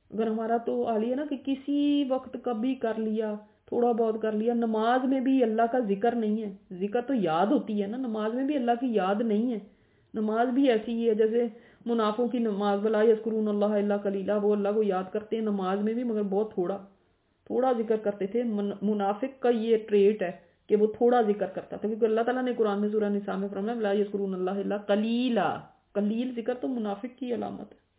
اگر ہمارا تو حال ہے نا کہ کسی وقت کبھی کر لیا، تھوڑا بہت کر لیا، نماز میں بھی اللہ کا ذکر نہیں ہے، ذکر تو یاد ہوتی ہے نا، نماز میں بھی اللہ کی یاد نہیں ہے. نماز بھی ایسی ہی ہے جیسے منافقوں کی نماز، ولا یذکرون اللہ الا قلیلا، وہ اللہ کو یاد کرتے ہیں نماز میں بھی مگر بہت تھوڑا تھوڑا ذکر کرتے تھے. منافق کا یہ ٹریٹ ہے کہ وہ تھوڑا ذکر کرتا تھا، کیونکہ اللہ تعالیٰ نے قرآن میں سورہ نساء میں فرمایا لا یذکرون اللہ الا قلیلا، قلیل ذکر تو منافق کی علامت ہے.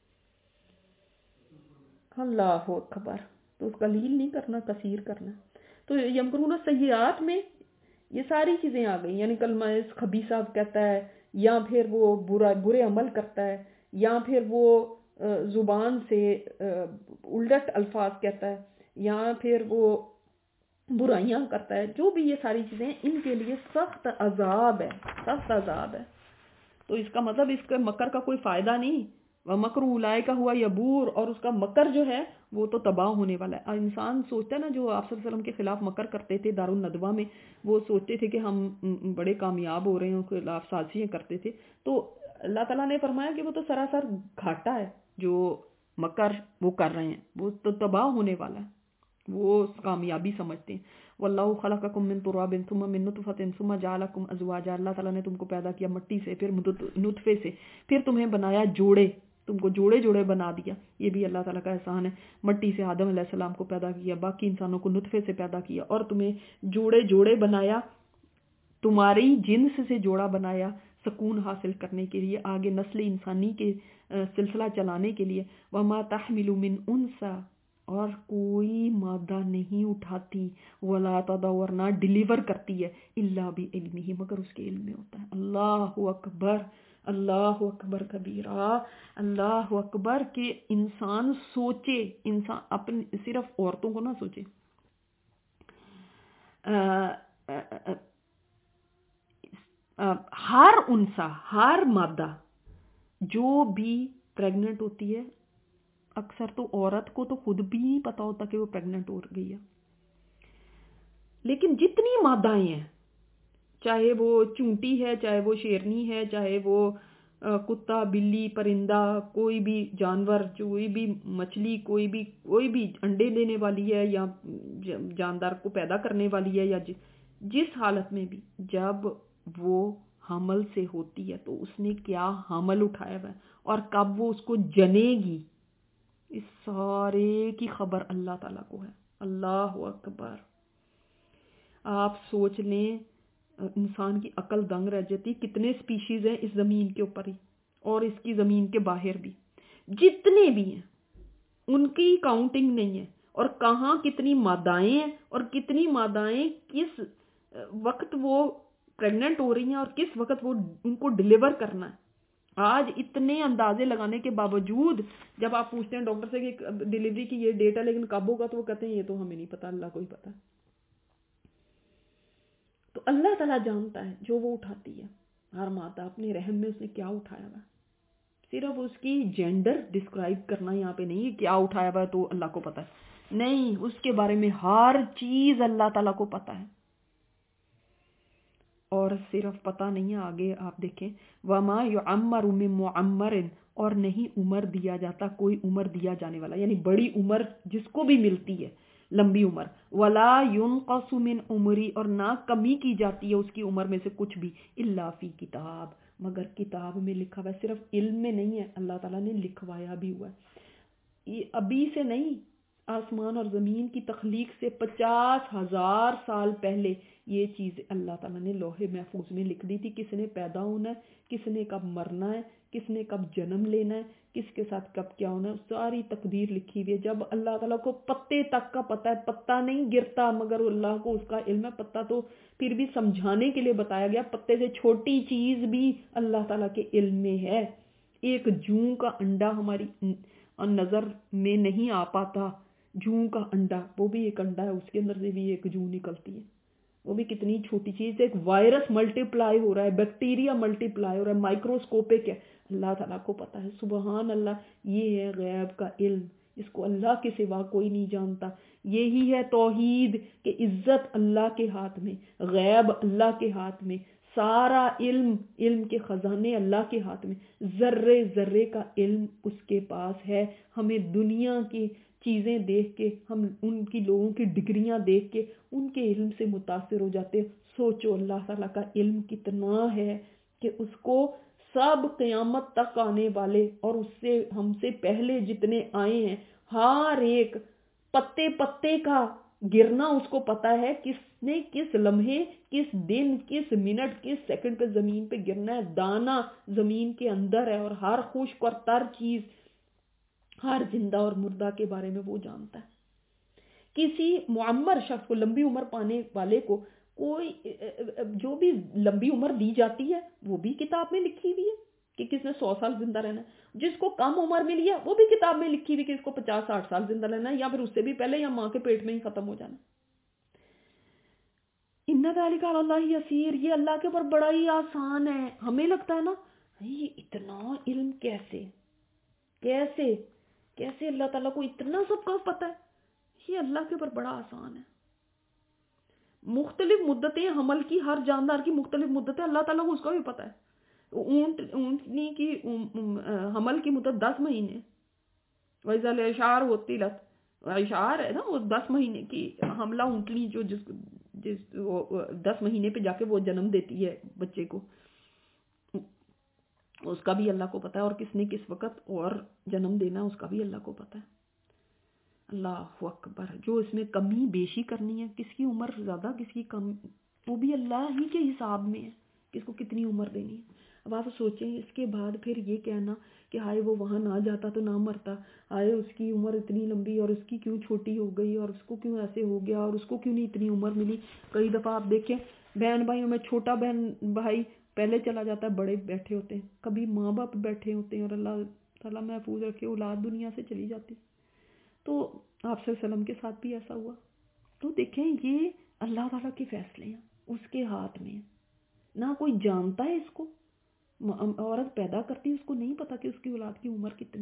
اللہ اکبر. تو قلیل نہیں کرنا، کثیر کرنا. تو یمکرون السیئات میں یہ ساری چیزیں آ گئی، یعنی کلمہ خبیثہ کہتا ہے، یا پھر وہ برے عمل کرتا ہے، یا پھر وہ زبان سے الٹ الفاظ کہتا ہے، یا پھر وہ برائیاں کرتا ہے. جو بھی یہ ساری چیزیں ان کے لیے سخت عذاب ہے، سخت عذاب ہے. تو اس کا مطلب اس کے مکر کا کوئی فائدہ نہیں. وَمَكْرُ أُولَٰئِكَ هُوَ يَبُورُ، اور اس کا مکر جو ہے وہ تو تباہ ہونے والا ہے. انسان سوچتا ہے نا، جو آپ صلی اللہ علیہ وسلم کے خلاف مکر کرتے تھے دارالندوہ میں، وہ سوچتے تھے کہ ہم بڑے کامیاب ہو رہے ہیں، ان کے خلاف سازشیں کرتے تھے. تو اللہ تعالیٰ نے فرمایا کہ وہ تو سراسر گھاٹا ہے، جو مکر وہ کر رہے ہیں وہ تو تباہ ہونے والا ہے، وہ کامیابی سمجھتے ہیں. واللہ خلقکم من تراب ثم من نطفۃ ثم جعلکم ازواجا، اللہ تعالیٰ نے تم کو پیدا کیا مٹی سے، پھر نطفے سے، پھر تمہیں بنایا جوڑے، تم کو جوڑے جوڑے بنا دیا. یہ بھی اللہ تعالیٰ کا احسان ہے. مٹی سے آدم علیہ السلام کو پیدا کیا، باقی انسانوں کو نطفے سے پیدا کیا، اور تمہیں جوڑے جوڑے بنایا، تمہاری جنس سے جوڑا بنایا سکون حاصل کرنے کے لیے، آگے نسل انسانی کے سلسلہ چلانے کے لیے. وما تحمل من انثى، اور کوئی مادہ نہیں اٹھاتی، ولا تضع، نہ ڈیلیور کرتی ہے، الا بعلمہ، مگر اس کے علم میں ہوتا ہے. اللہ اکبر، اللہ اکبر کبیرہ، اللہ اکبر. کہ انسان سوچے، انسان اپنے صرف عورتوں کو نہ سوچے، ہر انسا، ہر مادہ جو بھی پریگننٹ ہوتی ہے، اکثر تو عورت کو تو خود بھی نہیں پتا ہوتا کہ وہ پریگننٹ ہو گئی ہے، لیکن جتنی مادائیں ہیں، چاہے وہ چونٹی ہے، چاہے وہ شیرنی ہے، چاہے وہ کتا، بلی، پرندہ، کوئی بھی جانور، کوئی بھی مچھلی، کوئی بھی انڈے دینے والی ہے یا جاندار کو پیدا کرنے والی ہے، یا جس حالت میں بھی، جب وہ حمل سے ہوتی ہے تو اس نے کیا حمل اٹھایا ہوا ہے اور کب وہ اس کو جنے گی، اس سارے کی خبر اللہ تعالیٰ کو ہے. اللہ اکبر. آپ سوچ لیں، انسان کی عقل دنگ رہ جاتی. کتنے سپیشیز ہیں اس زمین کے اوپر ہی اور اس کی زمین کے باہر بھی، جتنے بھی ہیں ان کی کاؤنٹنگ نہیں ہے، اور کہاں کتنی مادائیں ہیں، اور کتنی مادائیں کس وقت وہ پریگننٹ ہو رہی ہیں اور کس وقت وہ ان کو ڈیلیور کرنا ہے. آج اتنے اندازے لگانے کے باوجود جب آپ پوچھتے ہیں ڈاکٹر سے کہ ڈیلیوری کی یہ ڈیٹ ہے لیکن کب ہوگا، تو وہ کہتے ہیں یہ تو ہمیں نہیں پتا، اللہ کو ہی پتا. تو اللہ تعالیٰ جانتا ہے جو وہ اٹھاتی ہے. ہر مادہ اپنے رحم میں اس نے کیا اٹھایا ہوا، صرف اس کی جینڈر ڈسکرائب کرنا یہاں پہ نہیں ہے کیا اٹھایا ہوا ہے تو اللہ کو پتا ہے، نہیں، اس کے بارے میں ہر چیز اللہ تعالیٰ کو پتا ہے. اور صرف پتہ نہیں ہے، آگے آپ دیکھیں وَمَا يُعَمَّرُ مِن مُعَمَّرٍ، اور نہیں عمر دیا جاتا کوئی عمر دیا جانے والا، یعنی بڑی عمر جس کو بھی ملتی ہے، لمبی عمر. وَلَا يُنْقَصُ مِنْ عُمْرِ، اور نہ کمی کی جاتی ہے اس کی عمر میں سے کچھ بھی، إِلَّا فِي کتاب، مگر کتاب میں لکھا ہوا ہے. صرف علم میں نہیں ہے، اللہ تعالیٰ نے لکھوایا بھی ہوا ہے. یہ ابھی سے نہیں، آسمان اور زمین کی تخلیق سے 50,000 سال پہلے یہ چیز اللہ تعالیٰ نے لوح محفوظ میں لکھ دی تھی. کس نے پیدا ہونا ہے، کس نے کب مرنا ہے، کس نے کب جنم لینا ہے، کس کے ساتھ کب کیا ہونا ہے، ساری تقدیر لکھی ہوئی ہے. جب اللہ تعالیٰ کو پتے تک کا پتہ ہے، پتا نہیں گرتا مگر اللہ کو اس کا علم ہے. پتا تو پھر بھی سمجھانے کے لیے بتایا گیا، پتے سے چھوٹی چیز بھی اللہ تعالیٰ کے علم میں ہے. ایک جوں کا انڈا ہماری نظر میں نہیں آ پاتا، جوں کا انڈا، وہ بھی ایک انڈا ہے، اس کے اندر سے بھی ایک جوں نکلتی ہے، وہ بھی کتنی چھوٹی چیز ہے. ایک وائرس ملٹی پلائی ہو رہا ہے، بیکٹیریا ملٹی پلائی ہو رہا ہے، مائکروسکوپک ہے، اللہ تعالیٰ کو پتا ہے. سبحان اللہ. یہ ہے غیب کا علم، اس کو اللہ کے سوا کوئی نہیں جانتا. یہی ہے توحید کہ عزت اللہ کے ہاتھ میں، غیب اللہ کے ہاتھ میں، سارا علم کے خزانے اللہ کے ہاتھ میں، ذرے ذرے کا علم اس کے پاس ہے. ہمیں دنیا کی چیزیں دیکھ کے، ہم ان کی لوگوں کی ڈگریاں دیکھ کے ان کے علم سے متاثر ہو جاتے ہیں. سوچو اللہ تعالیٰ کا علم کتنا ہے کہ اس کو سب قیامت تک آنے والے اور اس سے ہم سے پہلے جتنے آئے ہیں ہر ایک پتے پتے کا گرنا اس کو پتا ہے، کس نے کس لمحے، کس دن، کس منٹ، کس سیکنڈ پہ زمین پہ گرنا ہے. دانا زمین کے اندر ہے اور ہر خشک اور تر چیز، ہر زندہ اور مردہ کے بارے میں وہ جانتا ہے. کسی معمر شخص کو، لمبی عمر پانے والے کو، کوئی جو بھی لمبی عمر دی جاتی ہے وہ بھی کتاب میں لکھی ہوئی ہے کہ کس نے 100 سال زندہ رہنا ہے. جس کو کم عمر ملی ہے وہ بھی کتاب میں لکھی ہوئی کہ اس کو 50-60 سال زندہ رہنا ہے، یا پھر اس سے بھی پہلے، یا ماں کے پیٹ میں ہی ختم ہو جانا. ان ذالک علی اللہ یسیر، یہ اللہ کے اوپر بڑا ہی آسان ہے. ہمیں لگتا ہے نا یہ اتنا علم کیسے کیسے کیسے اللہ تعالیٰ کو اتنا سب کا پتہ ہے. یہ اللہ کے اوپر بڑا آسان ہے. مختلف مدتیں حمل کی، ہر جاندار کی مختلف مدتیں اللہ تعالیٰ کو اس کا بھی پتہ ہے. اونٹنی کی حمل کی مدت 10 مہینے، ویسا اشعار ہوتی لت اشعار ہے نا، وہ 10 مہینے کی حملہ اونٹنی جو جس 10 مہینے پہ جا کے وہ جنم دیتی ہے بچے کو، اس کا بھی اللہ کو پتا ہے. اور کس نے کس وقت اور جنم دینا اس کا بھی اللہ کو پتا ہے. اللہ اکبر. جو اس میں کمی بیشی کرنی ہے، کس کی عمر زیادہ کس کی کم، وہ بھی اللہ ہی کے حساب میں ہے، کس کو کتنی عمر دینی ہے. اب آپ سوچیں اس کے بعد پھر یہ کہنا کہ ہائے وہ وہاں نہ جاتا تو نہ مرتا، ہائے اس کی عمر اتنی لمبی اور اس کی کیوں چھوٹی ہو گئی، اور اس کو کیوں ایسے ہو گیا، اور اس کو کیوں نہیں اتنی عمر ملی. کئی دفعہ آپ دیکھیں بہن بھائیوں میں چھوٹا بہن بھائی پہلے چلا جاتا ہے، بڑے بیٹھے ہوتے ہیں، کبھی ماں باپ بیٹھے ہوتے ہیں اور اللہ تعالیٰ محفوظ رکھے اولاد دنیا سے چلی جاتی. تو آپ صلی اللہ علیہ وسلم کے ساتھ بھی ایسا ہوا. تو دیکھیں یہ اللہ تعالیٰ کے فیصلے ہیں، اس کے ہاتھ میں. نہ کوئی جانتا ہے اس کو. عورت پیدا کرتی ہے، اس کو نہیں پتا کہ اس کی اولاد کی عمر کتنی.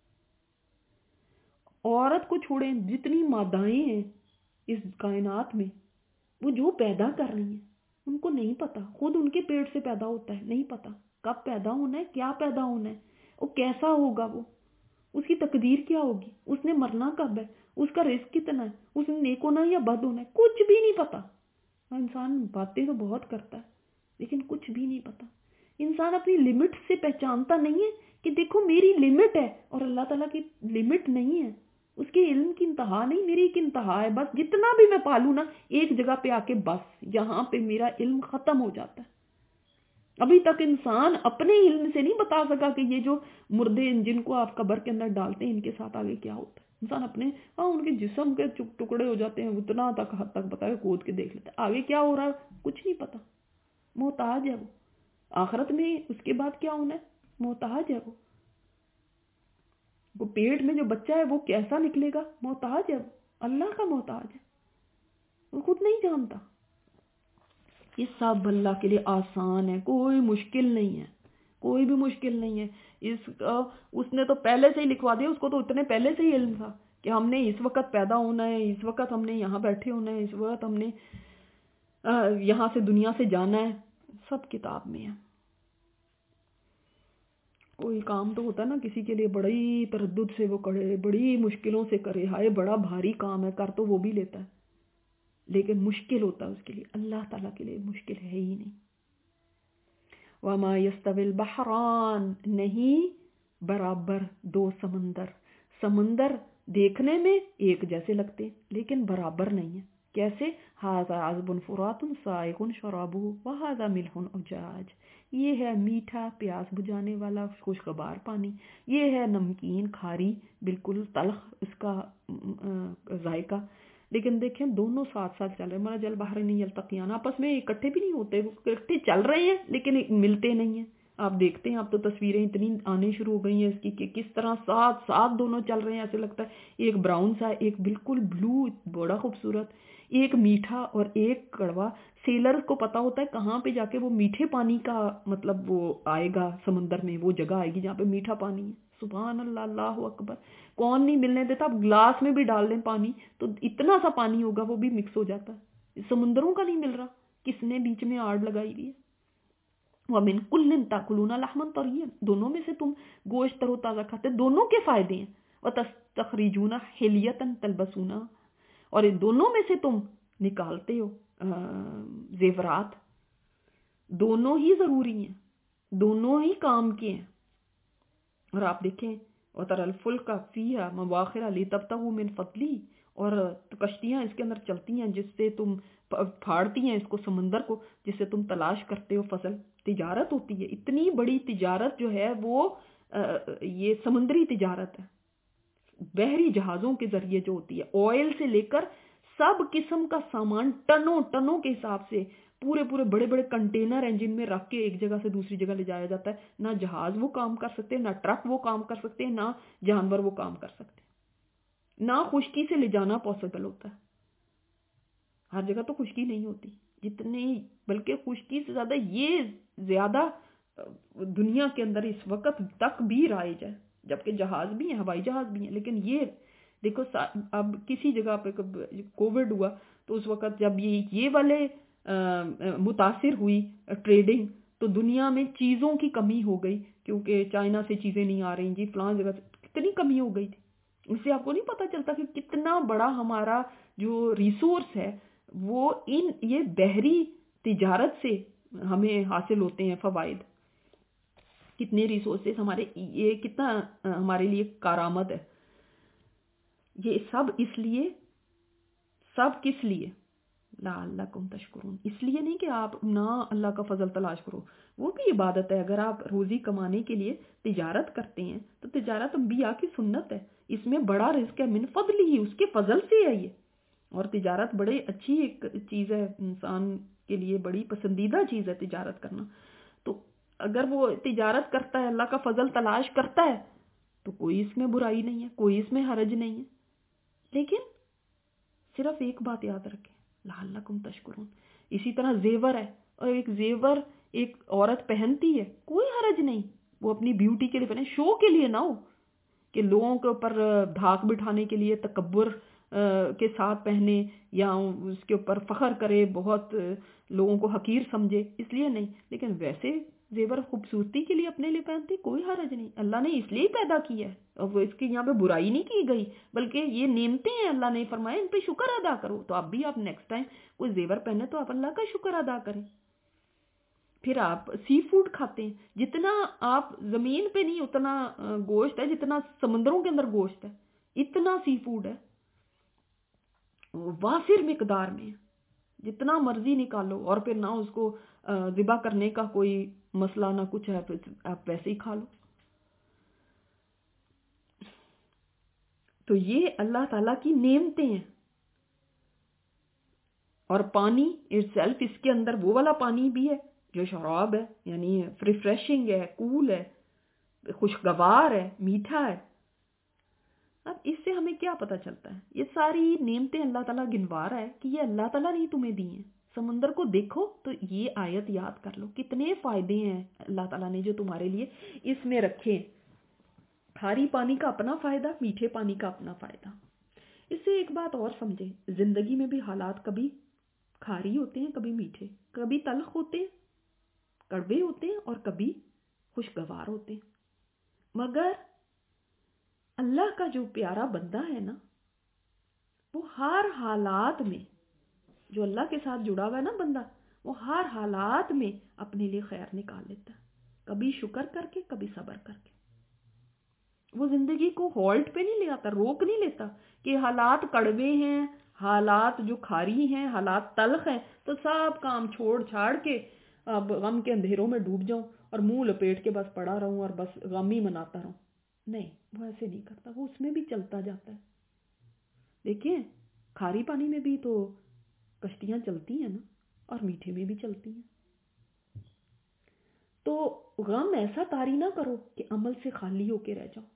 عورت کو چھوڑیں، جتنی مادائیں ہیں اس کائنات میں وہ جو پیدا کر رہی ہیں ان کو نہیں پتا. خود ان کے پیٹ سے پیدا ہوتا ہے، نہیں پتا کب پیدا ہونا ہے، کیا پیدا ہونا ہے، وہ کیسا ہوگا، وہ اس کی تقدیر کیا ہوگی، اس نے مرنا کب ہے، اس کا رزق کتنا ہے، اس نے نیک ہونا یا بد ہونا ہے، کچھ بھی نہیں پتا. انسان باتیں تو بہت کرتا ہے لیکن کچھ بھی نہیں پتا. انسان اپنی لمٹ سے پہچانتا نہیں ہے کہ دیکھو میری لمٹ ہے اور اللہ تعالیٰ کی لمٹ نہیں ہے. اس کے علم کی انتہا نہیں، میری ایک انتہا ہے. بس جتنا بھی میں پالوں نا ایک جگہ پہ آ کے بس یہاں پہ میرا علم ختم ہو جاتا ہے. ابھی تک انسان اپنے علم سے نہیں بتا سکا کہ یہ جو مردے جن کو آپ قبر کے اندر ڈالتے ہیں ان کے ساتھ آگے کیا ہوتا ہے. انسان اپنے ان کے جسم کے ٹکڑے ہو جاتے ہیں، اتنا تک حد تک پتا ہے، کود کے دیکھ لیتا ہے، آگے کیا ہو رہا ہے کچھ نہیں پتا. محتاج ہے وہ. آخرت میں اس کے بعد کیا ہونا ہے، محتاج ہے وہ پیٹ میں جو بچہ ہے وہ کیسا نکلے گا، محتاج ہے وہ، اللہ کا محتاج ہے، وہ خود نہیں جانتا. یہ سب اللہ کے لیے آسان ہے، کوئی مشکل نہیں ہے، کوئی بھی مشکل نہیں ہے. اس نے تو پہلے سے ہی لکھوا دیا، اس کو تو اتنے پہلے سے ہی علم تھا کہ ہم نے اس وقت پیدا ہونا ہے، اس وقت ہم نے یہاں بیٹھے ہونا ہے، اس وقت ہم نے یہاں سے دنیا سے جانا ہے. سب کتاب میں ہے. کوئی کام تو ہوتا ہے نا کسی کے لیے بڑی تردد سے وہ کرے، بڑی مشکلوں سے کرے، ہائے بڑا بھاری کام ہے، کر تو وہ بھی لیتا ہے لیکن مشکل ہوتا ہے اس کے لیے. اللہ تعالیٰ کے لیے مشکل ہے ہی نہیں. وَمَا يَسْتَوِي الْبَحْرَانِ، نہیں برابر دو سمندر. سمندر دیکھنے میں ایک جیسے لگتے لیکن برابر نہیں ہے. کیسے؟ هَذَا عَذْبٌ فُرَاتٌ سَائِغٌ شَرَابُهُ وَهَذَا مِلْحٌ أُجَاجٌ، یہ ہے میٹھا پیاس بجھانے والا خوشگوار پانی، یہ ہے نمکین کھاری بالکل تلخ اس کا ذائقہ. لیکن دیکھیں دونوں ساتھ ساتھ چل رہے ہیں. مرج البحرین یلتقیان، آپس میں اکٹھے بھی نہیں ہوتے، اکٹھے چل رہے ہیں لیکن ملتے نہیں ہیں. آپ دیکھتے ہیں اب تو تصویریں اتنی آنے شروع ہو گئی ہیں اس کی کہ کس طرح ساتھ ساتھ دونوں چل رہے ہیں. ایسے لگتا ہے ایک براؤن سا، ایک بالکل بلو، بڑا خوبصورت، ایک میٹھا اور ایک کڑوا. سیلر کو پتا ہوتا ہے کہاں پہ جا کے وہ میٹھے پانی کا مطلب وہ آئے گا، سمندر میں وہ جگہ آئے گی جہاں پہ میٹھا پانی ہے. سبحان اللہ، اللہ اکبر. کون نہیں ملنے دیتا. اب گلاس میں بھی ڈال دیں پانی تو اتنا سا پانی ہوگا وہ بھی مکس ہو جاتا ہے. سمندروں کا نہیں مل رہا، کس نے بیچ میں آڑ لگائی ہوئی ہے. وَمِن كُلٍّ تَأْكُلُونَ لَحْمًا طَرِيًّا، دونوں میں سے تم گوشت تر و تازہ کھاتے، دونوں کے فائدے ہیں. وَتَسْتَخْرِجُونَ حِلْيَةً تَلْبَسُونَ، اور ان دونوں میں سے تم نکالتے ہو زیورات. دونوں ہی ضروری ہیں، دونوں ہی کام کے ہیں. اور آپ دیکھیں وَتَرَى الْفُلْكَ فِيهَا مَوَاخِرَ لِتَبْتَغُوا مِنْ فَضْلِهِ، اور کشتیاں اس کے اندر چلتی ہیں جس سے تم پھاڑتی ہیں اس کو سمندر کو، جس سے تم تلاش کرتے ہو فضل. تجارت ہوتی ہے، اتنی بڑی تجارت جو ہے وہ یہ سمندری تجارت ہے، بحری جہازوں کے ذریعے جو ہوتی ہے، آئل سے لے کر سب قسم کا سامان ٹنوں ٹنوں کے حساب سے پورے پورے بڑے بڑے کنٹینر ہیں جن میں رکھ کے ایک جگہ سے دوسری جگہ لے جایا جاتا ہے. نہ جہاز وہ کام کر سکتے، نہ ٹرک وہ کام کر سکتے، نہ جانور وہ کام کر سکتے، نہ خشکی سے لے جانا پاسبل ہوتا ہے. ہر جگہ تو خشکی نہیں ہوتی جتنی، بلکہ خشکی سے زیادہ یہ زیادہ دنیا کے اندر اس وقت تک بھی رائج ہے، جبکہ جہاز بھی ہیں، ہوائی جہاز بھی ہیں. لیکن یہ دیکھو اب کسی جگہ پہ کووڈ ہوا تو اس وقت جب یہ والے متاثر ہوئی ٹریڈنگ، تو دنیا میں چیزوں کی کمی ہو گئی، کیونکہ چائنا سے چیزیں نہیں آ رہی جی، فلاں جگہ سے کتنی کمی ہو گئی تھی. اس سے آپ کو نہیں پتہ چلتا کہ کتنا بڑا ہمارا جو ریسورس ہے وہ یہ بحری تجارت سے ہمیں حاصل ہوتے ہیں فوائد. کتنے ریسورسز ہمارے، یہ کتنا ہمارے لیے کارآمد ہے. یہ سب کس لیے؟ لعلکم تشکرون، اس لیے نہیں کہ آپ نہ اللہ کا فضل تلاش کرو، وہ بھی عبادت ہے. اگر آپ روزی کمانے کے لیے تجارت کرتے ہیں تو تجارت انبیاء کی سنت ہے، اس میں بڑا رزق ہے، من فضل ہی، اس کے فضل سے ہے یہ. اور تجارت بڑی اچھی ایک چیز ہے، انسان کے لیے بڑی پسندیدہ چیز ہے تجارت کرنا. تو اگر وہ تجارت کرتا ہے، اللہ کا فضل تلاش کرتا ہے، تو کوئی اس میں برائی نہیں ہے، کوئی اس میں حرج نہیں ہے. لیکن صرف ایک بات یاد رکھیں، لعلکم تشکرون. اسی طرح زیور ہے، اور ایک زیور ایک عورت پہنتی ہے، کوئی حرج نہیں، وہ اپنی بیوٹی کے لیے پہنے، شو کے لیے نہ ہو کہ لوگوں کے اوپر دھاک بٹھانے کے لیے تکبر کے ساتھ پہنے یا اس کے اوپر فخر کرے، بہت لوگوں کو حقیر سمجھے، اس لیے نہیں. لیکن ویسے زیور خوبصورتی کے لیے اپنے لیے پہنتے، کوئی حرج نہیں. اللہ نے اس لیے پیدا کیا ہے، اور وہ اس کی یہاں پہ برائی نہیں کی گئی، بلکہ یہ نعمتیں ہیں، اللہ نے فرمایا ان پہ شکر ادا کرو. تو اب بھی آپ نیکسٹ ٹائم کوئی زیور پہنے تو آپ اللہ کا شکر ادا کریں. پھر آپ سی فوڈ کھاتے ہیں، جتنا آپ زمین پہ نہیں اتنا گوشت ہے جتنا سمندروں کے اندر گوشت ہے، اتنا سی فوڈ ہے وافر مقدار میں، جتنا مرضی نکالو. اور پھر نہ اس کو ذبح کرنے کا کوئی مسئلہ نہ کچھ ہے، پھر آپ ویسے ہی کھا لو. تو یہ اللہ تعالیٰ کی نعمتیں ہیں. اور پانی اٹسیلف، اس کے اندر وہ والا پانی بھی ہے جو شراب ہے، یعنی ریفریشنگ ہے، کول ہے، خوشگوار ہے، میٹھا ہے. اب اس سے ہمیں کیا پتہ چلتا ہے؟ یہ ساری نعمتیں اللہ تعالیٰ گنوا رہا ہے کہ یہ اللہ تعالیٰ نے تمہیں دی ہیں. سمندر کو دیکھو تو یہ آیت یاد کر لو، کتنے فائدے ہیں اللہ تعالیٰ نے جو تمہارے لیے اس میں رکھے. کھاری پانی کا اپنا فائدہ، میٹھے پانی کا اپنا فائدہ. اس سے ایک بات اور سمجھیں، زندگی میں بھی حالات کبھی کھاری ہوتے ہیں، کبھی میٹھے، کبھی تلخ ہوتے ہیں، کڑوے ہوتے ہیں، اور کبھی خوشگوار ہوتے ہیں. مگر اللہ کا جو پیارا بندہ ہے نا، وہ ہر حالات میں، جو اللہ کے ساتھ جڑا ہوا ہے نا بندہ، وہ ہر حالات میں اپنے لیے خیر نکال لیتا ہے، کبھی شکر کر کے، کبھی صبر کر کے. وہ زندگی کو ہالٹ پہ نہیں لے آتا، روک نہیں لیتا کہ حالات کڑوے ہیں، حالات جو کھاری ہیں، حالات تلخ ہیں، تو سب کام چھوڑ چھاڑ کے اب غم کے اندھیروں میں ڈوب جاؤں اور منہ لپیٹ کے بس پڑا رہوں اور بس غم ہی مناتا رہوں. نہیں، وہ ایسے نہیں کرتا، وہ اس میں بھی چلتا جاتا ہے. دیکھیں کھاری پانی میں بھی تو کشتیاں چلتی ہیں نا، اور میٹھے میں بھی چلتی ہیں. تو غم ایسا طاری نہ کرو کہ عمل سے خالی ہو کے رہ جاؤ.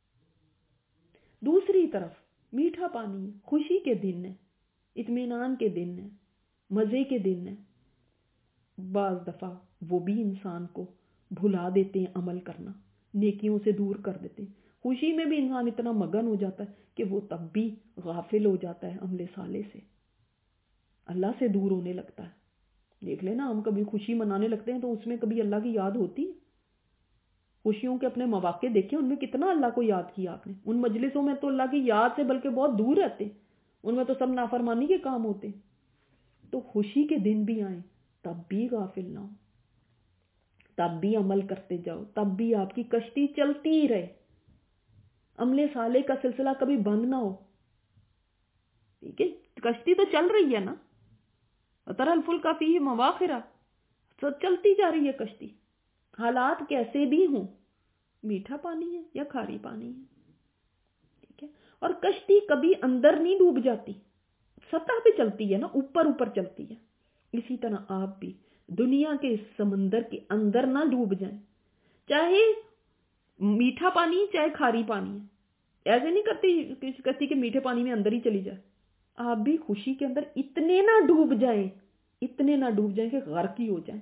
دوسری طرف میٹھا پانی، خوشی کے دن ہے، اطمینان کے دن ہے، مزے کے دن ہے. بعض دفعہ وہ بھی انسان کو بھلا دیتے ہیں عمل کرنا، نیکیوں سے دور کر دیتے ہیں. خوشی میں بھی انسان اتنا مگن ہو جاتا ہے کہ وہ تب بھی غافل ہو جاتا ہے عمل صالح سے، اللہ سے دور ہونے لگتا ہے. دیکھ لینا ہم کبھی خوشی منانے لگتے ہیں تو اس میں کبھی اللہ کی یاد ہوتی ہے؟ خوشیوں کے اپنے مواقع دیکھیں، ان میں کتنا اللہ کو یاد کیا آپ نے. ان مجلسوں میں تو اللہ کی یاد سے بلکہ بہت دور رہتے، ان میں تو سب نافرمانی کے کام ہوتے. تو خوشی کے دن بھی آئیں تب بھی غافل نہ ہو، تب بھی عمل کرتے جاؤ، تب بھی آپ کی کشتی چلتی ہی رہے، عمل صالح کا سلسلہ کبھی بند نہ ہو. ٹھیک ہے، کشتی تو چل رہی ہے نا، ترى الفلک فیہ مواخر، تو چلتی جا رہی ہے کشتی، حالات کیسے بھی ہوں، میٹھا پانی ہے یا کھاری پانی ہے. ٹھیک ہے، اور کشتی کبھی اندر نہیں ڈوب جاتی، سطح پہ چلتی ہے نا، اوپر اوپر چلتی ہے. اسی طرح آپ بھی دنیا کے اس سمندر کے اندر نہ ڈوب جائیں، چاہے میٹھا پانی چاہے کھاری پانی ہے. ایسے نہیں کرتی کشتی کے میٹھے پانی میں اندر ہی چلی جائے. آپ بھی خوشی کے اندر اتنے نہ ڈوب جائیں، اتنے نہ ڈوب جائیں کہ غرق ہی ہو جائیں.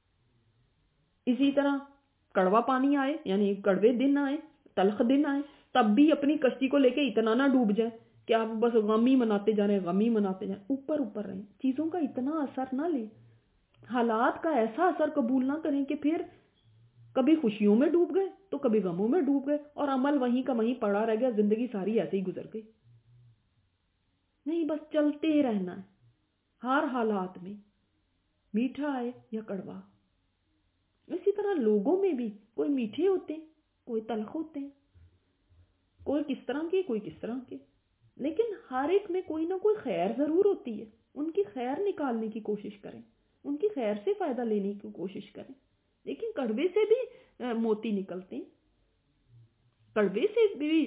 اسی طرح کڑوا پانی آئے یعنی کڑوے دن آئے، تلخ دن آئے، تب بھی اپنی کشتی کو لے کے اتنا نہ ڈوب جائیں کہ آپ بس غم ہی مناتے جا رہے ہیں، غم ہی مناتے جائیں. اوپر اوپر رہیں، چیزوں کا اتنا اثر نہ لیں، حالات کا ایسا اثر قبول نہ کریں کہ پھر کبھی خوشیوں میں ڈوب گئے تو کبھی غموں میں ڈوب گئے اور عمل وہیں کا وہیں پڑا رہ گیا، زندگی ساری ایسے ہی گزر گئی. نہیں، بس چلتے رہنا ہے ہر حالات میں، میٹھا آئے یا کڑوا. اسی طرح لوگوں میں بھی کوئی میٹھے ہوتے ہیں، کوئی تلخ ہوتے ہیں، کوئی کس طرح کے کوئی کس طرح کے، لیکن ہر ایک میں کوئی نہ کوئی خیر ضرور ہوتی ہے. ان کی خیر نکالنے کی کوشش کریں، ان کی خیر سے فائدہ لینے کی کوشش کریں. لیکن کڑوے سے بھی موتی نکلتے ہیں، کڑوے سے بھی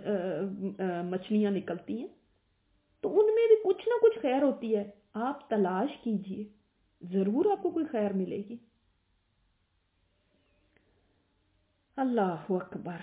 مچھلیاں نکلتی ہیں، تو ان میں بھی کچھ نہ کچھ خیر ہوتی ہے. آپ تلاش کیجئے، ضرور آپ کو کوئی خیر ملے گی. اللہ اکبر.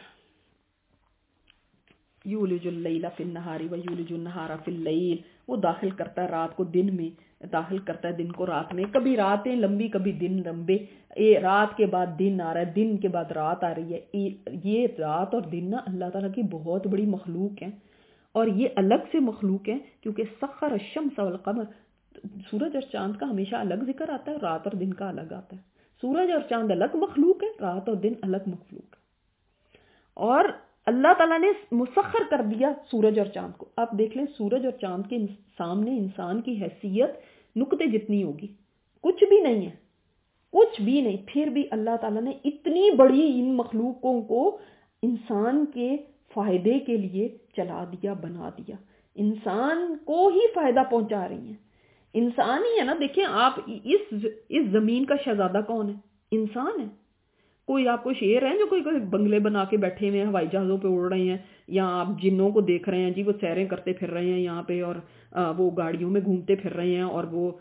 یولج اللیل فی النہار و یولج النہار فی اللیل، وہ داخل کرتا ہے رات کو دن میں، داخل کرتا ہے دن کو رات میں. کبھی راتیں لمبی کبھی دن لمبے، رات کے بعد دن آ رہا ہے، دن کے بعد رات آ رہی ہے. یہ رات اور دن نا اللہ تعالیٰ کی بہت بڑی مخلوق ہیں، اور یہ الگ سے مخلوق ہیں کیونکہ سخر الشمس والقمر، سورج اور چاند کا ہمیشہ الگ ذکر آتا ہے، رات اور دن کا الگ آتا ہے. سورج اور چاند الگ مخلوق ہے، رات اور دن الگ مخلوق ہے. اور اللہ تعالیٰ نے مسخر کر دیا سورج اور چاند کو. آپ دیکھ لیں سورج اور چاند کے سامنے انسان کی حیثیت نقطے جتنی ہوگی، کچھ بھی نہیں ہے، کچھ بھی نہیں. پھر بھی اللہ تعالیٰ نے اتنی بڑی ان مخلوقوں کو انسان کے فائدے کے لیے چلا دیا، بنا دیا، انسان کو ہی فائدہ پہنچا رہی ہیں. انسان ہی ہے نا. دیکھیں آپ اس زمین کا شہزادہ کون ہے؟ انسان ہے. کوئی آپ کو شیر ہے جو کوئی بنگلے بنا کے بیٹھے ہوئے ہیں، ہوائی جہازوں پہ اڑ رہے ہیں، یا آپ جنوں کو دیکھ رہے ہیں جی وہ سیریں کرتے پھر رہے ہیں یہاں پہ، اور وہ گاڑیوں میں گھومتے پھر رہے ہیں، اور وہ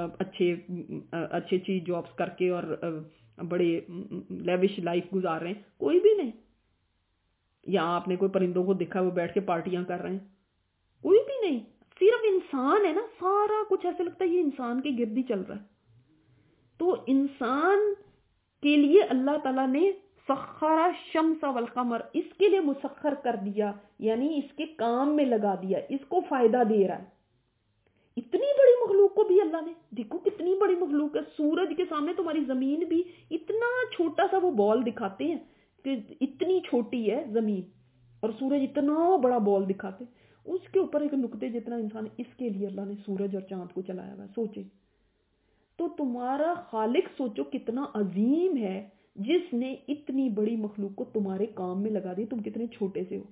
اچھی جابس کر کے اور بڑے لیوش لائف گزار رہے ہیں. کوئی بھی نہیں. یا آپ نے کوئی پرندوں کو دیکھا وہ بیٹھ کے پارٹیاں کر رہے ہیں؟ کوئی بھی نہیں. صرف انسان ہے نا، سارا کچھ ایسے لگتا ہے یہ انسان کے گرد ہی چل رہا ہے. تو انسان کے لیے اللہ تعالیٰ نے سخر الشمس والقمر، اس کے لیے مسخر کر دیا، یعنی اس کے کام میں لگا دیا، اس کو فائدہ دے رہا ہے. اتنی بڑی مخلوق کو بھی اللہ نے، دیکھو کتنی بڑی مخلوق ہے. سورج کے سامنے تمہاری زمین بھی اتنا چھوٹا سا وہ بال دکھاتے ہیں کہ اتنی چھوٹی ہے زمین، اور سورج اتنا بڑا بال دکھاتے، اس کے اوپر ایک نقطے جتنا انسان. اس کے لیے اللہ نے سورج اور چاند کو چلایا ہوا ہے. سوچے تو تمہارا خالق سوچو کتنا عظیم ہے جس نے اتنی بڑی مخلوق کو تمہارے کام میں لگا دی. تم کتنے چھوٹے سے ہو.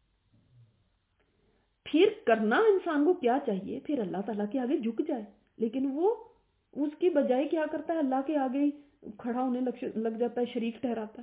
پھر کرنا انسان کو کیا چاہیے؟ پھر اللہ تعالیٰ کے آگے جھک جائے. لیکن وہ اس کی بجائے کیا کرتا ہے؟ اللہ کے آگے کھڑا ہونے لگ جاتا ہے، شریک ٹھہراتا ہے.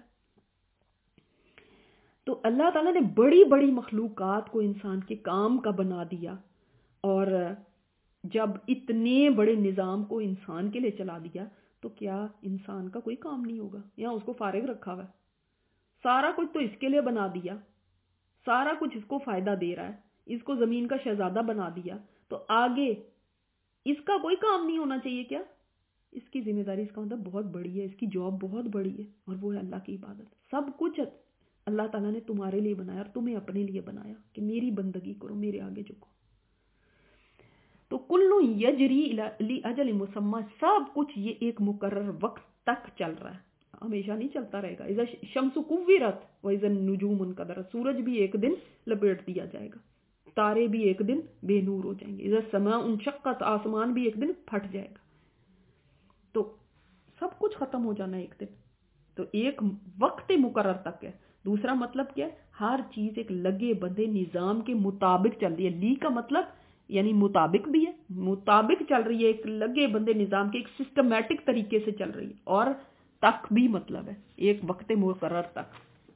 تو اللہ تعالیٰ نے بڑی بڑی مخلوقات کو انسان کے کام کا بنا دیا، اور جب اتنے بڑے نظام کو انسان کے لیے چلا دیا تو کیا انسان کا کوئی کام نہیں ہوگا؟ یا اس کو فارغ رکھا ہوا ہے؟ سارا کچھ تو اس کے لیے بنا دیا، سارا کچھ اس کو فائدہ دے رہا ہے، اس کو زمین کا شہزادہ بنا دیا، تو آگے اس کا کوئی کام نہیں ہونا چاہیے کیا؟ اس کی ذمہ داری اس کا مطلب بہت بڑی ہے، اس کی جاب بہت بڑی ہے، اور وہ ہے اللہ کی عبادت. سب کچھ اللہ تعالیٰ نے تمہارے لیے بنایا اور تمہیں اپنے لیے بنایا کہ میری بندگی کرو، میرے آگے جھکو. تو کلو یجری لی اجل مسمى، سب کچھ یہ ایک مقرر وقت تک چل رہا ہے، ہمیشہ نہیں چلتا رہے گا. اذا شمس کوورت و اذا النجوم انکدرت، سورج بھی ایک دن لپیٹ دیا جائے گا، تارے بھی ایک دن بے نور ہو جائیں گے. اذا السماء انشقت، آسمان بھی ایک دن پھٹ جائے گا. تو سب کچھ ختم ہو جانا ایک دن. تو ایک وقت مقرر تک ہے. دوسرا مطلب کیا ہے؟ ہر چیز ایک لگے بندے نظام کے مطابق چل رہی ہے. لی کا مطلب یعنی مطابق بھی ہے، مطابق چل رہی ہے، ایک لگے بندے نظام کے ایک سسٹمیٹک طریقے سے چل رہی ہے. اور تک بھی مطلب ہے ایک وقت مقرر تک،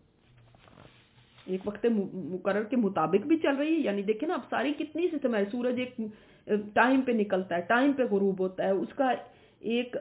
ایک وقت مقرر کے مطابق بھی چل رہی ہے. یعنی دیکھیں نا اب ساری کتنی سسٹم ہے. سورج ایک ٹائم پہ نکلتا ہے، ٹائم پہ غروب ہوتا ہے، اس کا ایک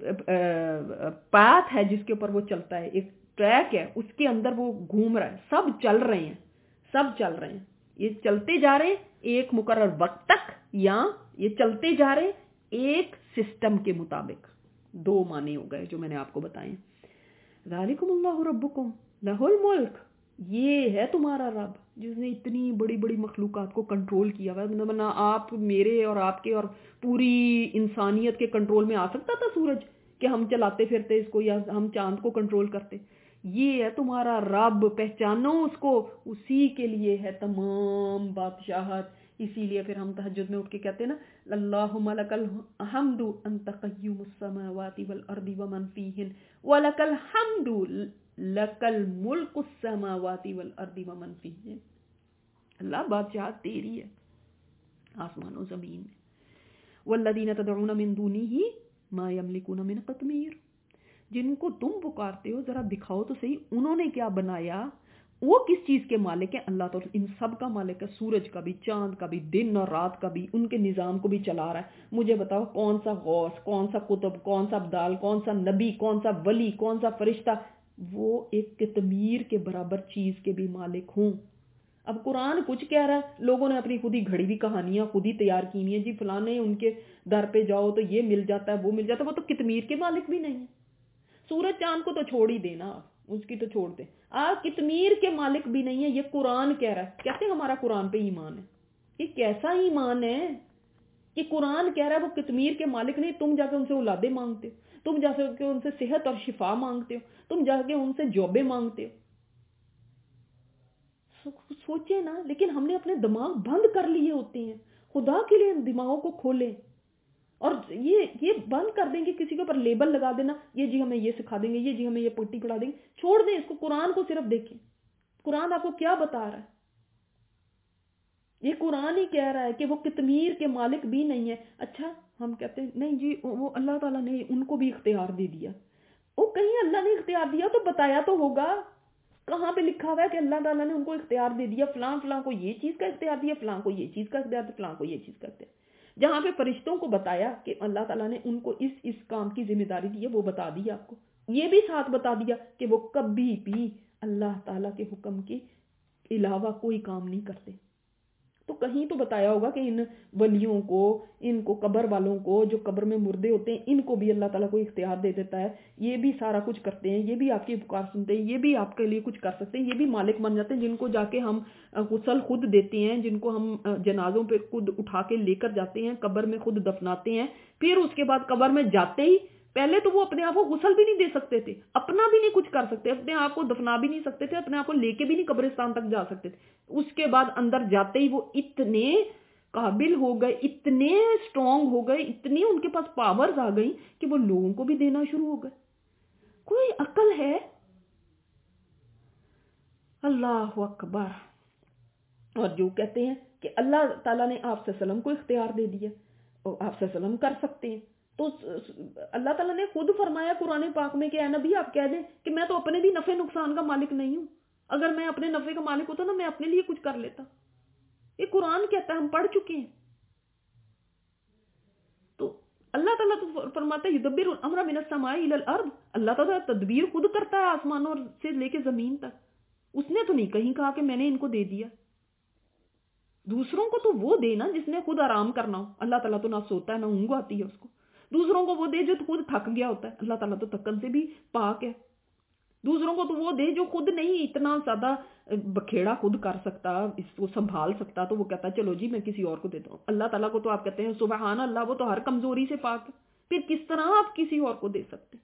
پاتھ ہے جس کے اوپر وہ چلتا ہے، ایک ٹریک ہے اس کے اندر وہ گھوم رہا ہے. سب چل رہے ہیں، سب چل رہے ہیں، یہ چلتے جا رہے ہیں ایک مقرر وقت تک، یا یہ چلتے جا رہے ہیں ایک سسٹم کے مطابق. دو معنی ہو گئے جو میں نے آپ کو بتائے. ذالکم اللہ ربکم لہ الملک، یہ ہے تمہارا رب جس نے اتنی بڑی بڑی مخلوقات کو کنٹرول کیا ہوا ہے. نہ آپ میرے اور آپ کے اور پوری انسانیت کے کنٹرول میں آ سکتا تھا سورج کہ ہم چلاتے پھرتے اس کو، یا ہم چاند کو کنٹرول کرتے. یہ ہے تمہارا رب، پہچانو اس کو، اسی کے لیے ہے تمام بادشاہت. اسی لیے پھر ہم تہجد میں اٹھ کے کہتے ہیں نا اللہم لک الحمد انت قیوم السماوات والارض ومن فیہن ولک الحمد لک الملک السماوات والارض ومن فیہن. اللہ بادشاہت تیری ہے آسمان و زمین میں. والذین تدعون من دونہ ما یملکون من قطمیر، جن کو تم پکارتے ہو ذرا دکھاؤ تو صحیح انہوں نے کیا بنایا، وہ کس چیز کے مالک ہیں. اللہ تو ان سب کا مالک ہے، سورج کا بھی، چاند کا بھی، دن اور رات کا بھی، ان کے نظام کو بھی چلا رہا ہے. مجھے بتاؤ کون سا غوث، کون سا قطب، کون سا ابدال، کون سا نبی، کون سا ولی، کون سا فرشتہ وہ ایک قطمیر کے برابر چیز کے بھی مالک ہوں. اب قرآن کچھ کہہ رہا ہے، لوگوں نے اپنی خود ہی گھڑی ہوئی کہانیاں خود ہی تیار کی ہیں. جی فلانے ان کے در پہ جاؤ تو یہ مل جاتا ہے، وہ مل جاتا ہے. وہ تو قطمیر کے مالک بھی نہیں ہے. سورج چاند کو تو چھوڑ ہی دینا، اس کی تو چھوڑ دیں. قطمیر کے مالک بھی نہیں ہے. یہ قرآن کہہ رہا ہے. کہتے ہیں ہمارا قرآن پہ ایمان ہے. یہ کیسا ایمان ہے کہ قرآن کہہ رہا ہے وہ قطمیر کے مالک نہیں. تم جا کے ان سے اولادیں مانگتے ہو، تم جا کے ان سے صحت اور شفا مانگتے ہو، تم جا کے ان سے جوبیں مانگتے ہو. سوچے نا. لیکن ہم نے اپنے دماغ بند کر لیے ہوتے ہیں. خدا کے لیے دماغوں کو کھولیں اور یہ بند کر دیں کہ کسی کے اوپر لیبل لگا دینا، یہ جی ہمیں یہ سکھا دیں گے، یہ جی ہمیں یہ پٹی پڑھا دیں گے. چھوڑ دیں اس کو، قرآن کو صرف دیکھیں. قرآن آپ کو کیا بتا رہا ہے؟ یہ قرآن ہی کہہ رہا ہے کہ وہ قطمیر کے مالک بھی نہیں ہے. اچھا ہم کہتے ہیں نہیں جی وہ اللہ تعالیٰ نے ان کو بھی اختیار دے دیا. وہ کہیں اللہ نے اختیار دیا تو بتایا تو ہوگا. کہاں پہ لکھا ہوا ہے کہ اللہ تعالیٰ نے ان کو اختیار دے دیا، فلاں فلاں کو یہ چیز کا اختیار دیا، فلاں کو یہ چیز کا اختیار دیا، فلاں کو یہ چیز کا اختیار. جہاں پہ فرشتوں کو بتایا کہ اللہ تعالیٰ نے ان کو اس کام کی ذمہ داری دی ہے، وہ بتا دیا آپ کو. یہ بھی ساتھ بتا دیا کہ وہ کبھی بھی اللہ تعالیٰ کے حکم کے علاوہ کوئی کام نہیں کرتے. تو کہیں تو بتایا ہوگا کہ ان ولیوں کو، ان کو قبر والوں کو جو قبر میں مردے ہوتے ہیں، ان کو بھی اللہ تعالیٰ کو اختیار دے دیتا ہے. یہ بھی سارا کچھ کرتے ہیں، یہ بھی آپ کی پکار سنتے ہیں، یہ بھی آپ کے لیے کچھ کر سکتے ہیں، یہ بھی مالک بن جاتے ہیں. جن کو جا کے ہم غسل خود دیتے ہیں، جن کو ہم جنازوں پہ خود اٹھا کے لے کر جاتے ہیں، قبر میں خود دفناتے ہیں. پھر اس کے بعد قبر میں جاتے ہی پہلے تو وہ اپنے آپ کو غسل بھی نہیں دے سکتے تھے، اپنا بھی نہیں کچھ کر سکتے، اپنے آپ کو دفنا بھی نہیں سکتے تھے، اپنے آپ کو لے کے بھی نہیں قبرستان تک جا سکتے تھے. اس کے بعد اندر جاتے ہی وہ اتنے قابل ہو گئے، اتنے اسٹرانگ ہو گئے، اتنی ان کے پاس پاورز آ گئی کہ وہ لوگوں کو بھی دینا شروع ہو گئے. کوئی عقل ہے؟ اللہ اکبر. اور جو کہتے ہیں کہ اللہ تعالیٰ نے آپ صلی اللہ علیہ وسلم کو اختیار دے دیا اور آپ صلی اللہ علیہ وسلم کر سکتے ہیں، تو اللہ تعالیٰ نے خود فرمایا قرآن پاک میں کہ اے نبی آپ کہہ دیں کہ میں تو اپنے بھی نفع نقصان کا مالک نہیں ہوں. اگر میں اپنے نفع کا مالک ہوتا نا میں اپنے لیے کچھ کر لیتا. یہ قرآن کہتا ہے، ہم پڑھ چکے ہیں. تو اللہ تعالیٰ تو فرماتا ہے یدبر الامر من السماء الى الارض. اللہ تعالیٰ تدبیر خود کرتا ہے آسمانوں سے لے کے زمین تک. اس نے تو نہیں کہیں کہا کہ میں نے ان کو دے دیا. دوسروں کو تو وہ دے نا جس نے خود آرام کرنا ہو. اللہ تعالیٰ تو نہ سوتا ہے نہ اونگ آتی ہے اس کو. دوسروں کو وہ دے جو خود تھک گیا ہوتا ہے. اللہ تعالیٰ تو تھکن سے بھی پاک ہے. دوسروں کو تو وہ دے جو خود نہیں اتنا زیادہ بکھیڑا خود کر سکتا، اس کو سنبھال سکتا، تو وہ کہتا چلو جی میں کسی اور کو دیتا ہوں. اللہ تعالیٰ کو تو آپ کہتے ہیں سبحان اللہ، وہ تو ہر کمزوری سے پاک ہے، پھر کس طرح آپ کسی اور کو دے سکتے؟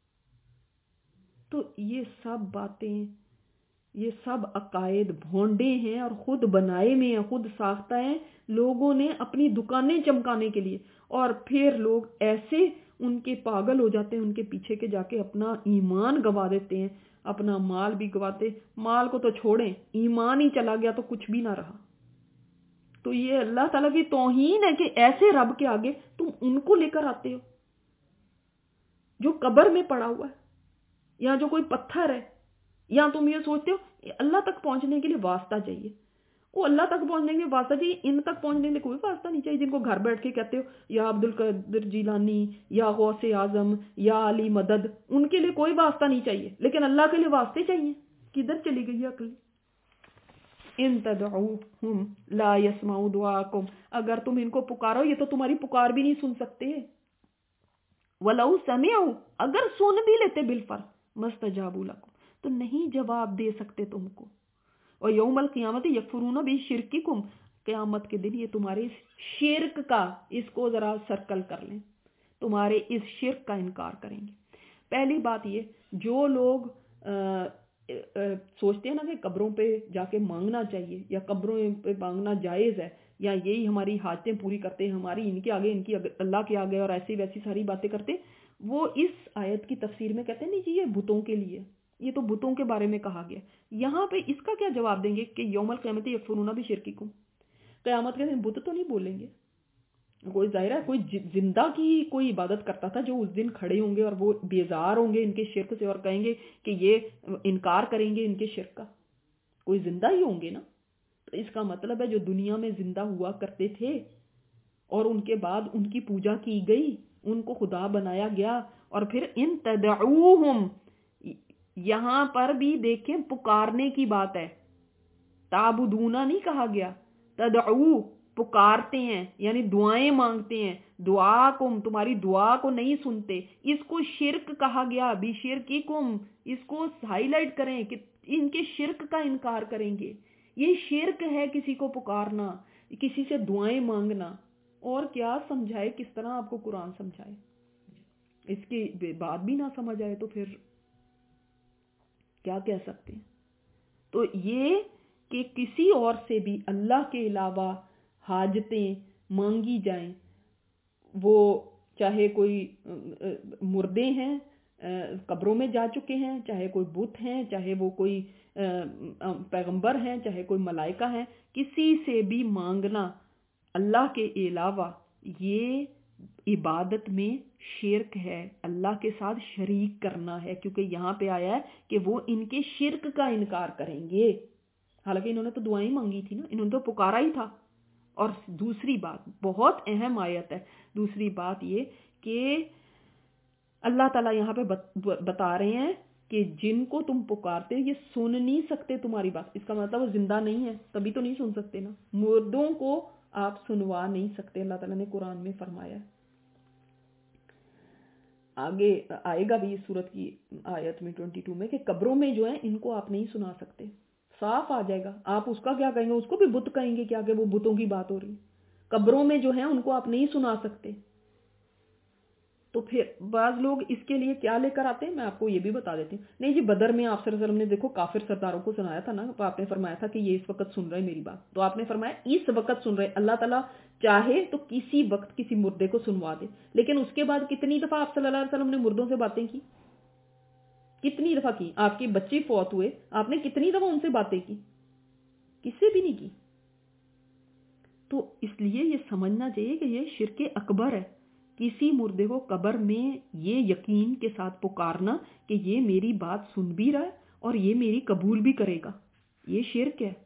تو یہ سب باتیں، یہ سب عقائد بھونڈے ہیں اور خود بنائے میں ہیں، خود ساختہ ہیں لوگوں نے اپنی دکانیں چمکانے کے لیے. اور پھر لوگ ایسے ان کے پاگل ہو جاتے ہیں، ان کے پیچھے کے جا کے اپنا ایمان گوا دیتے ہیں، اپنا مال بھی گواتے. مال کو تو چھوڑیں، ایمان ہی چلا گیا تو کچھ بھی نہ رہا. تو یہ اللہ تعالیٰ کی توہین ہے کہ ایسے رب کے آگے تم ان کو لے کر آتے ہو جو قبر میں پڑا ہوا ہے، یا جو کوئی پتھر ہے، یا تم یہ سوچتے ہو اللہ تک پہنچنے کے لیے واسطہ چاہیے. وہ اللہ تک پہنچنے کے لیے واسطہ چاہیے، ان تک پہنچنے کے لیے کوئی واسطہ نہیں چاہیے. جن کو گھر بیٹھ کے کہتے ہو یا عبد القادر جیلانی یا غوث اعظم یا علی مدد، ان کے لیے کوئی واسطہ نہیں چاہیے، لیکن اللہ کے لیے واسطے چاہیے. کدھر چلی گئی عقل؟ ان تدعوہم لا یسمعوا دعاءکم، اگر تم ان کو پکارو یہ تو تمہاری پکار بھی نہیں سن سکتے. وَلَوْ سَمِعُوا، اگر سن بھی لیتے بالفرض، مَسْتَجَابُوا لَكُمْ، تو نہیں جواب دے سکتے تم کو. وَيَوْمَ الْقِيَامَةِ يَكْفُرُونَ بِشِرْكِكُمْ، قیامت کے دن یہ تمہارے شرک کا، اس کو ذرا سرکل کر لیں، تمہارے اس شرک کا انکار کریں گے. پہلی بات یہ، جو لوگ سوچتے ہیں نا کہ قبروں پہ جا کے مانگنا چاہیے یا قبروں پہ مانگنا جائز ہے، یا یہی ہماری حاجتیں پوری کرتے ہیں، ہماری ان کے آگے، ان کی اللہ کے آگے، اور ایسی ویسی ساری باتیں کرتے، وہ اس آیت کی تفسیر میں کہتے ہیں نہیں جی یہ بتوں کے لیے، یہ تو بتوں کے بارے میں کہا گیا. یہاں پہ اس کا کیا جواب دیں گے کہ یوم القیامت یکفرون بشرککم، قیامت کے دن بت تو نہیں بولیں گے. کوئی ظاہر ہے کوئی زندہ کی کوئی عبادت کرتا تھا جو اس دن کھڑے ہوں گے اور وہ بیزار ہوں گے ان کے شرک سے اور کہیں گے کہ یہ انکار کریں گے ان کے شرک کا. کوئی زندہ ہی ہوں گے نا. تو اس کا مطلب ہے جو دنیا میں زندہ ہوا کرتے تھے اور ان کے بعد ان کی پوجا کی گئی، ان کو خدا بنایا گیا، اور پھر ان تدعوہم، یہاں پر بھی دیکھیں پکارنے کی بات ہے، تعبدونا نہیں کہا گیا، تدعو پکارتے ہیں یعنی دعائیں مانگتے ہیں. دعا کم، تمہاری دعا کو نہیں سنتے، اس کو شرک کہا گیا. بھی شرککم، اس کو ہائی لائٹ کریں کہ ان کے شرک کا انکار کریں گے. یہ شرک ہے کسی کو پکارنا، کسی سے دعائیں مانگنا. اور کیا سمجھائے، کس طرح آپ کو قرآن سمجھائے؟ اس کی بات بھی نہ سمجھ آئے تو پھر کیا کہہ سکتے ہیں؟ تو یہ کہ کسی اور سے بھی اللہ کے علاوہ حاجتیں مانگی جائیں، وہ چاہے کوئی مردے ہیں قبروں میں جا چکے ہیں، چاہے کوئی بت ہیں، چاہے وہ کوئی پیغمبر ہیں، چاہے کوئی ملائکہ ہیں، کسی سے بھی مانگنا اللہ کے علاوہ یہ عبادت میں شرک ہے، اللہ کے ساتھ شریک کرنا ہے. کیونکہ یہاں پہ آیا ہے کہ وہ ان کے شرک کا انکار کریں گے، حالانکہ انہوں نے تو دعائیں مانگی تھی نا، انہوں نے تو پکارا ہی تھا. اور دوسری بات بہت اہم آیت ہے، دوسری بات یہ کہ اللہ تعالیٰ یہاں پہ بتا رہے ہیں کہ جن کو تم پکارتے یہ سن نہیں سکتے تمہاری بات. اس کا مطلب وہ زندہ نہیں ہے، تبھی تو نہیں سن سکتے نا. مردوں کو آپ سنوا نہیں سکتے، اللہ تعالیٰ نے قرآن میں فرمایا. آگے آئے گا بھی اس صورت کی آیت میں 22 میں کہ قبروں میں جو ہے ان کو آپ نہیں سنا سکتے. صاف آ جائے گا. آپ اس کا کیا کہیں گے؟ اس کو بھی بت کہیں گے کیا کہ وہ بتوں کی بات ہو رہی. قبروں میں جو ہیں ان کو آپ نہیں سنا سکتے. تو پھر بعض لوگ اس کے لیے کیا لے کر آتے ہیں، میں آپ کو یہ بھی بتا دیتی ہوں. نہیں جی بدر میں آپ صلی اللہ علیہ وسلم نے دیکھو کافر سرداروں کو سنایا تھا نا، تو آپ نے فرمایا تھا کہ یہ اس وقت سن رہے میری بات، تو آپ نے فرمایا اس وقت سن رہے. اللہ تعالیٰ چاہے تو کسی وقت کسی مردے کو سنوا دے، لیکن اس کے بعد کتنی دفعہ آپ صلی اللہ علیہ وسلم نے مردوں سے باتیں کی؟ کتنی دفعہ کی؟ آپ کے بچے فوت ہوئے، آپ نے کتنی دفعہ ان سے باتیں کی؟ کس سے بھی نہیں کی. تو اس لیے یہ سمجھنا چاہیے کہ یہ شرک اکبر ہے. کسی مردے کو قبر میں یہ یقین کے ساتھ پکارنا کہ یہ میری بات سن بھی رہا ہے اور یہ میری قبول بھی کرے گا، یہ شرک ہے.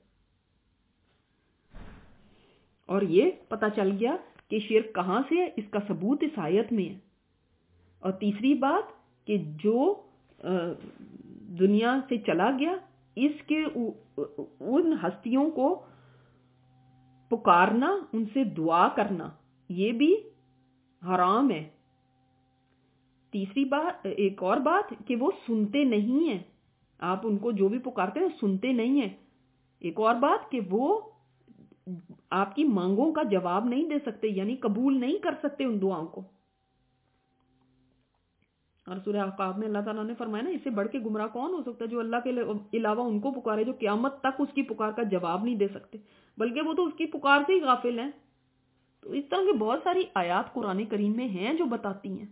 اور یہ پتہ چل گیا کہ شرک کہاں سے ہے، اس کا ثبوت اس آیت میں ہے. اور تیسری بات کہ جو دنیا سے چلا گیا اس کے ان ہستیوں کو پکارنا، ان سے دعا کرنا، یہ بھی حرام ہے. تیسری بات، ایک اور بات کہ وہ سنتے نہیں ہیں. آپ ان کو جو بھی پکارتے ہیں سنتے نہیں ہیں. ایک اور بات کہ وہ آپ کی مانگوں کا جواب نہیں دے سکتے، یعنی قبول نہیں کر سکتے ان دعاؤں کو. اور سورہ احقاف میں اللہ تعالیٰ نے فرمایا نا، اس سے بڑھ کے گمراہ کون ہو سکتا ہے جو اللہ کے علاوہ ان کو پکارے جو قیامت تک اس کی پکار کا جواب نہیں دے سکتے، بلکہ وہ تو اس کی پکار سے ہی غافل ہیں. تو اس طرح کی بہت ساری آیات قرآن کریم میں ہیں جو بتاتی ہیں.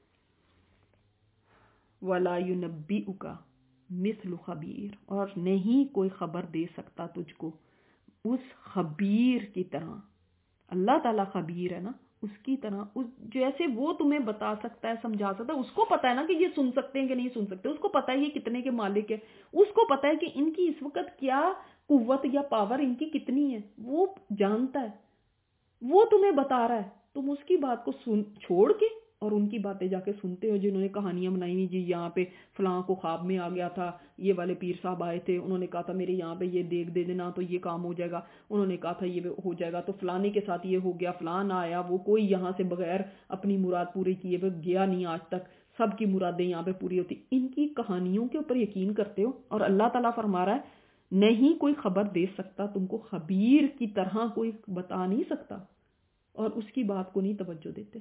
وَلَا يُنَبِّئُكَ مِثْلُ خَبِيرٍ، اور نہیں کوئی خبر دے سکتا تجھ کو اس خبیر کی طرح. اللہ تعالیٰ خبیر ہے نا، اس کی طرح جیسے وہ تمہیں بتا سکتا ہے، سمجھا سکتا ہے. اس کو پتا ہے نا کہ یہ سن سکتے ہیں کہ نہیں سن سکتے، اس کو پتا ہے یہ کتنے کے مالک ہے، اس کو پتا ہے کہ ان کی اس وقت کیا قوت یا پاور ان کی کتنی ہے، وہ جانتا ہے، وہ تمہیں بتا رہا ہے. تم اس کی بات کو چھوڑ کے اور ان کی باتیں جا کے سنتے ہو، جنہوں نے کہانیاں بنائی ہوئی، جی یہاں پہ فلاں کو خواب میں آ گیا تھا، یہ والے پیر صاحب آئے تھے، انہوں نے کہا تھا میرے یہاں پہ یہ دیکھ دے دینا تو یہ کام ہو جائے گا، انہوں نے کہا تھا یہ ہو جائے گا، تو فلانے کے ساتھ یہ ہو گیا، فلاں نہ آیا، وہ کوئی یہاں سے بغیر اپنی مراد پوری کیے وہ گیا نہیں آج تک، سب کی مرادیں یہاں پہ پوری ہوتی. ان کی کہانیوں کے اوپر یقین کرتے ہو، اور اللہ تعالیٰ فرما رہا ہے نہیں کوئی خبر دے سکتا تم کو، خبیر کی طرح کوئی بتا نہیں سکتا، اور اس کی بات کو نہیں توجہ دیتے.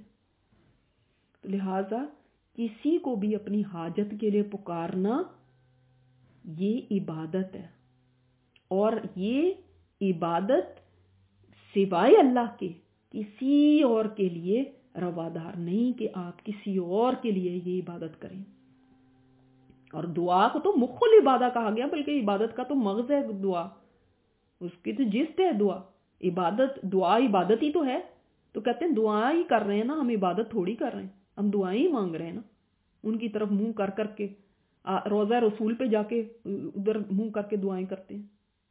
لہٰذا کسی کو بھی اپنی حاجت کے لیے پکارنا یہ عبادت ہے، اور یہ عبادت سوائے اللہ کے کسی اور کے لیے روادار نہیں کہ آپ کسی اور کے لیے یہ عبادت کریں. اور دعا کو تو مخ العبادہ کہا گیا، بلکہ عبادت کا تو مغز ہے دعا، اس کی تو جست ہے دعا. دعا عبادت ہی تو ہے. تو کہتے ہیں دعا ہی کر رہے ہیں نا، ہم عبادت تھوڑی کر رہے ہیں، ہم دعائیں ہی مانگ رہے ہیں نا. ان کی طرف منہ کر کر کے روضہ رسول پہ جا کے ادھر منہ کر کے دعائیں کرتے ہیں،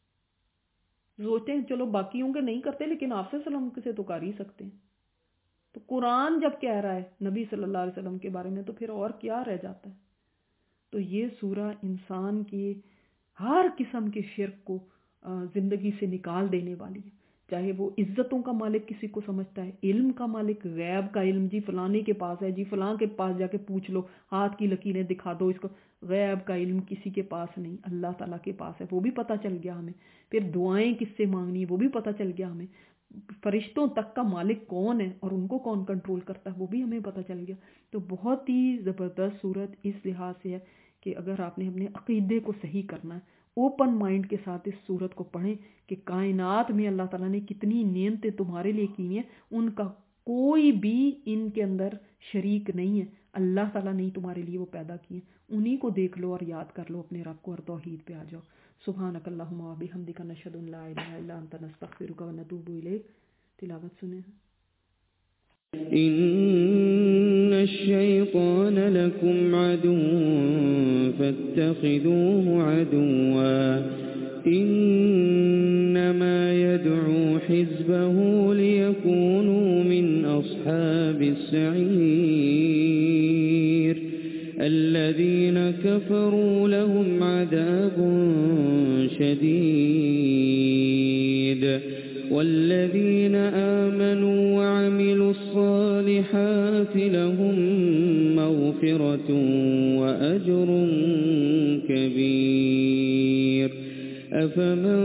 سوچتے ہیں چلو باقیوں کے نہیں کرتے لیکن آپ سے سلام سے تو کر ہی سکتے ہیں. تو قرآن جب کہہ رہا ہے نبی صلی اللہ علیہ وسلم کے بارے میں تو پھر اور کیا رہ جاتا ہے. تو یہ سورہ انسان کی ہر قسم کے شرک کو زندگی سے نکال دینے والی ہے. چاہے وہ عزتوں کا مالک کسی کو سمجھتا ہے، علم کا مالک، غیب کا علم، جی فلانے کے پاس ہے، جی فلاں کے پاس جا کے پوچھ لو، ہاتھ کی لکیریں دکھا دو اس کو. غیب کا علم کسی کے پاس نہیں، اللہ تعالیٰ کے پاس ہے، وہ بھی پتہ چل گیا ہمیں. پھر دعائیں کس سے مانگنی ہے وہ بھی پتہ چل گیا ہمیں. فرشتوں تک کا مالک کون ہے اور ان کو کون کنٹرول کرتا ہے وہ بھی ہمیں پتہ چل گیا. تو بہت ہی زبردست صورت اس لحاظ سے ہے کہ اگر آپ نے اپنے عقیدے کو صحیح کرنا ہے، اوپن مائنڈ کے ساتھ اس صورت کو پڑھیں کہ کائنات میں اللہ تعالیٰ نے کتنی نعمتیں تمہارے لیے کی ہیں، ان کا کوئی بھی ان کے اندر شریک نہیں ہے. اللہ تعالیٰ نے تمہارے لیے وہ پیدا کیے، انہی کو دیکھ لو اور یاد کر لو اپنے رب کو اور توحید پہ آ جاؤ. سبحانک اللہم و بحمدک نشہد ان لا الہ الا انت نستغفرک و نتوب الیک. تلاوت سنیں. إن الشيطان لكم عدو فاتخذوه عدوا إنما يدعو حزبه ليكونوا من أصحاب السعير الذين كفروا لهم عذاب شديد والذين آمنوا وعملوا الصالحات لهم مغفرة وأجر كبير. أفمن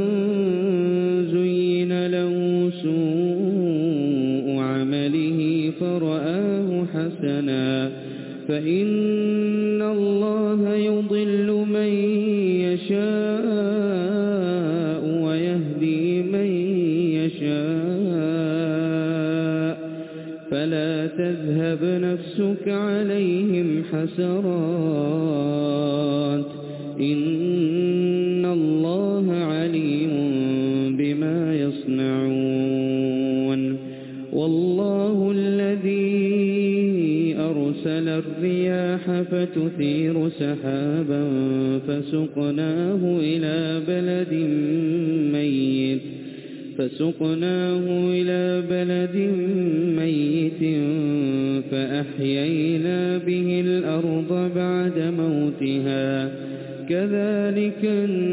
زين له سوء عمله فرآه حسنا فإن الله يضل من يشاء ويهدي من يشاء فلا تذهب نفسك عليهم حسرات إن الله عليم بما يصنعون. والله الذي أرسل الرياح فتثير سحابا فسقناه إلى بلد ميت فأحيينا به الأرض بعد موتها كذلك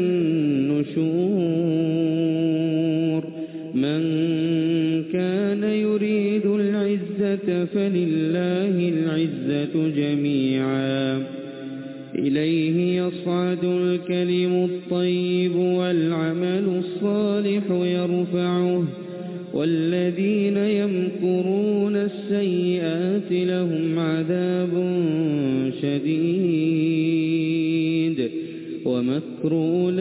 النشور. من كان يريد العزة فلله العزة جميعا إليه يصعد الكلم الطيب والعمل الصالح والذين يمكرون السيئات لهم عذاب شديد ومكر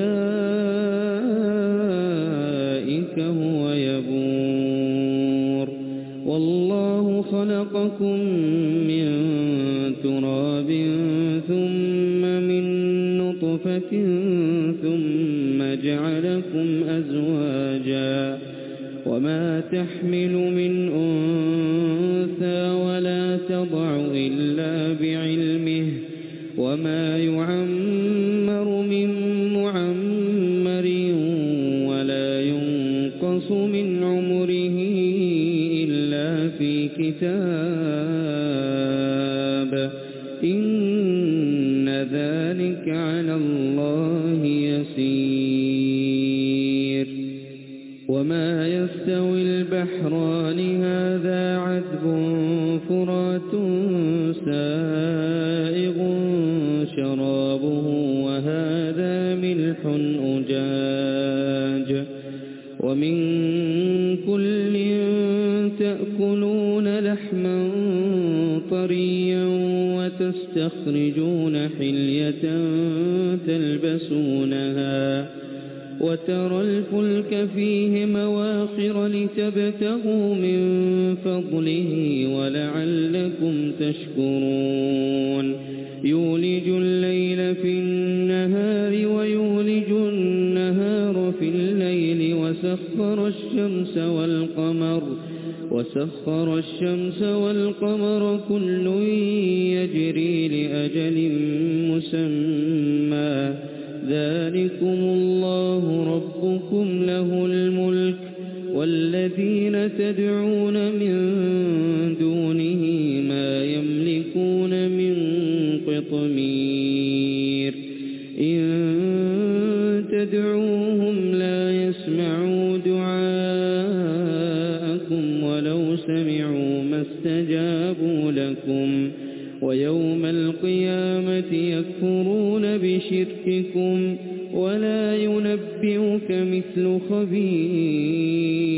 أولئك هو يبور والله خلقكم من تراب ثم من نطفة ثم جعلكم أزواجا وما تحمل من أنثى ولا تضع إلا بعلمه وما يعمر من معمر ولا ينقص من عمره إلا في كتاب إن ذلك على الله يسير وما يستوي البحران هذا عذب فرات سائغ شرابه وهذا ملح أجاج ومن كل تأكلون لحما طريا وتستخرجون حلية تلبسونها وترى الفلك فيه مواخر لتبتغوا من فضله ولعلكم تشكرون يولج الليل في النهار ويولج النهار في الليل وسخر الشمس والقمر كل يجري لأجل مسمى ذلكم الله ربكم له الملك والذين تدعون من دونه ما يملكون من قطمير إن تدعوهم لا يسمعوا دعاءكم ولو سمعوا ما استجابوا لكم ويوم القيامة يكفرون بشرككم ولا ينبئك مثل خبير